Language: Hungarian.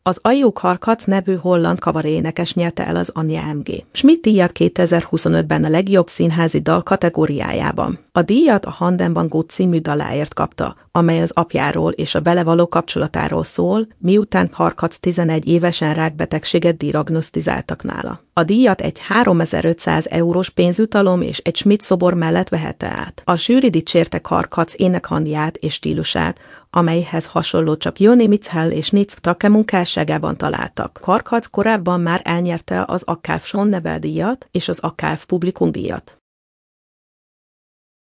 Az Ajuk Harkac nevű holland kabaréénekes nyerte el az Anja M.G. Schmidt díjat 2025-ben a legjobb színházi dal kategóriájában. A díjat a Handen van Gut című daláért kapta, amely az apjáról és a vele való kapcsolatáról szól, miután Harkac 11 évesen rákbetegséget diagnosztizáltak nála. A díjat egy 3500 eurós pénzjutalom és egy Schmidt szobor mellett vehette át. A zsűri dicsérte Harkac énekhangját és stílusát, amelyhez hasonló csak Joni Mitchell és Nils Take munkásságában találtak. Harkac korábban már elnyerte az Akálf Sonnevel díjat és az Akálf Publikum díjat.